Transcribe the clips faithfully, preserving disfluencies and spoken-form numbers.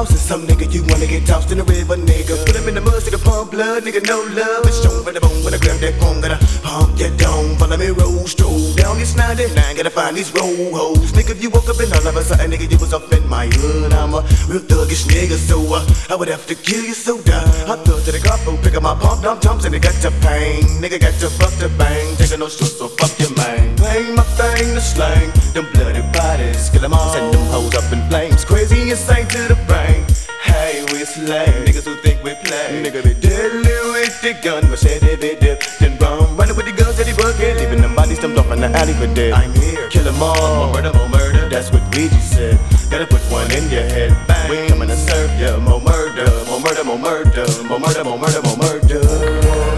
boss and some nigga you wanna get tossed in the river, nigga. Put him in the mud, see the pump blood, nigga, no love. It's strong for the bone when I grab that phone, gotta pump your dome. Follow me, roll, stroll down this ninety-nine, gotta find these roll hoes. Nigga, if you woke up and all of a sudden, nigga, you was up in my hood. I'm a real thuggish nigga, so uh, I would have to kill you so die. I thug to the garbo, pick up my pump, dump, dumps, and it got to pain. Nigga got to fuck the bang, taking no shorts, so fuck your man. Bang my thing to slang, them bloody bodies, kill them all, send them hoes up in flames. Crazy insane to the brain. Hey, we slay niggas who think we play. Nigga be deadly with the gun, machete be dip, then run, running with the guns that he bucket, leaving them bodies dumped off in the alley for dead. I'm here, kill them all, more murder, more murder. That's what Ouija said. Gotta put one in your head. Bang, we coming to serve ya. More murder, more murder, more murder, more murder, more murder, more murder.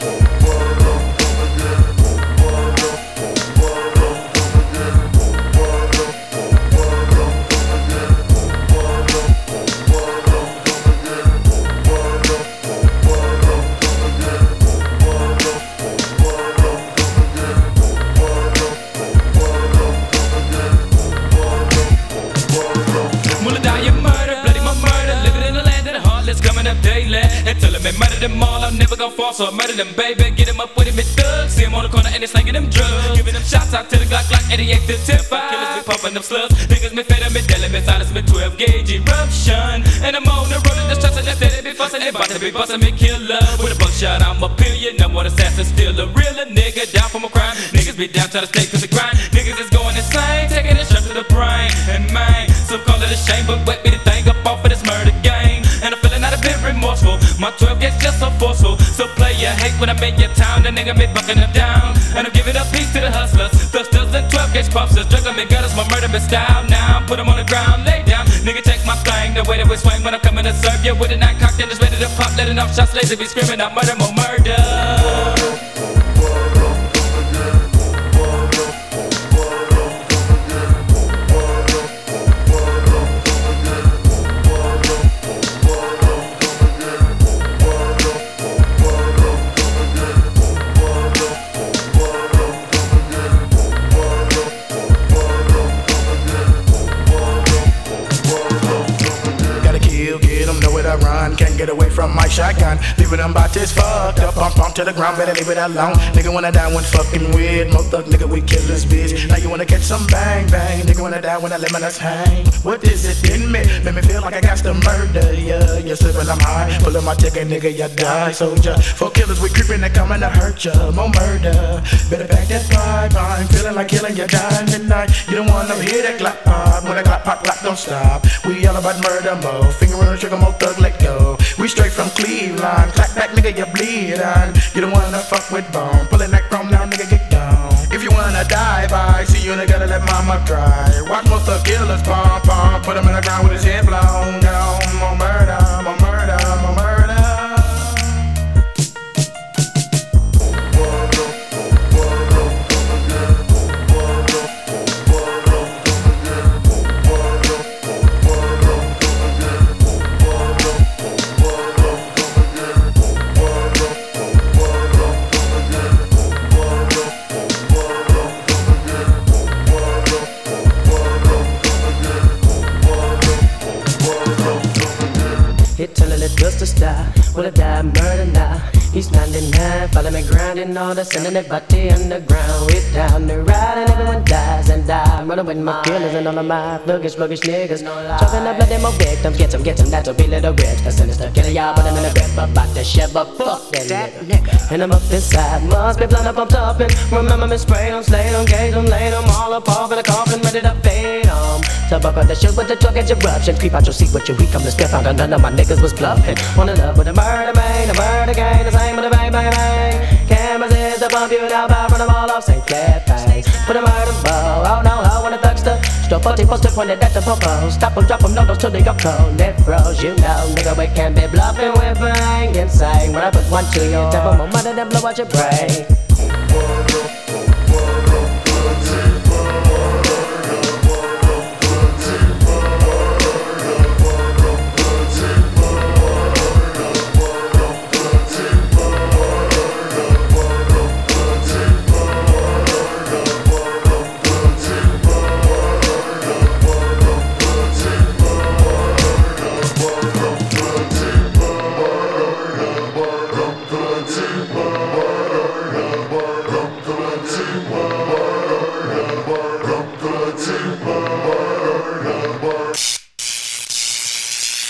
And tell him I murder them all, I'm never gonna fall, so I murder them, baby. Get him up with him, it's thugs. See him on the corner and they slanging them drugs. Giving them shots out to the Glock like eighty-eight to ten five. Killers be pumping them slugs. Niggas me fed them, me dealing, me silence, me twelve gauge eruption. And I'm on the road and just trusting that they be fussing. They bout to be busting me killer. With a buckshot, I'm a pillion. Number one assassin, still a realer nigga. Down from a crime. Niggas be down, trying to stay to the grind. Niggas is going insane, taking it straight to the brain. And man, some call it a shame, but wet me the thing up off of this murder game. And I'm feeling not a bit remorseful. My twelve gauge just so forceful. So play your hate when I'm in your town. The nigga be bucking them down. And I'm giving up peace to the hustlers. Thusters and twelve gauge pumpsters. Juggling me gutters, my murder be style. Now put them on the ground, lay down. Nigga take my thing, the way that we swing when I'm coming to serve you. With a nine cocked and just ready to pop. Letting off shots, lazy be screaming out murder, more murder. Can't get away from my shotgun. Leaving them bodies fucked up, pump pump to the ground, better leave it alone. Nigga wanna die when fucking weird. Mo thug nigga, we kill this bitch. Now you wanna catch some bang bang. Nigga wanna die when I let my nuts hang. What is it in me? Make me feel like I got to murder ya. You slipping, I'm high. Pulling my ticket, nigga, you die. Soldier, four killers, we creeping, they coming to hurt ya. More murder. Better pack that pipe. I'm feeling like killing you, dying midnight. You don't wanna hear that clap pop. When that clap pop, clap don't stop. We all about murder, mo. Finger on the trigger, mo thug, let go. We straight from Cleveland. Clap back, nigga, you bleed on. You don't wanna fuck with bone. Pulling that chrome now, nigga, get down. If you wanna die, bye. See you, nigga, let mama cry. Watch most of the killers pump, pump. Put him in the ground with his head blown down. More murder, more murder, more murder. Telling it just to stop. Will I die, murder now? He's ninety-nine, follow me grinding all the sending that body underground. We're down the ride and everyone dies and die. I'm running with my killers and all of my thuggish, sluggish niggas. Talking up, letting more victims get some, get some. That's a be little rich. The sinister killer, y'all, but I'm in a grip about to shit, but fuck that nigga. And I'm up inside, must be blind up, I'm topping. Remember me spray them, slay them, gauge them, lay them all up off in the coffin, ready to fade them. So buck up the shit with the truck and eruption. Creep out your seat with your weak, come to step out. None of my niggas was bluffing. Wanna love with a murder, man, a murder gang. The same with a bang, bang, bang. Cameras is the bump you now, by run them all off, Saint Clair face. Put a murder bow, oh no, I want a thugster. Stop forty poster pointed at the popo. Stop them, drop them, no, those till they go cold. Net froze, you know, nigga, we can't be bluffing, we're bang insane. When I put one to you, tap them, mother, then blow out your brain.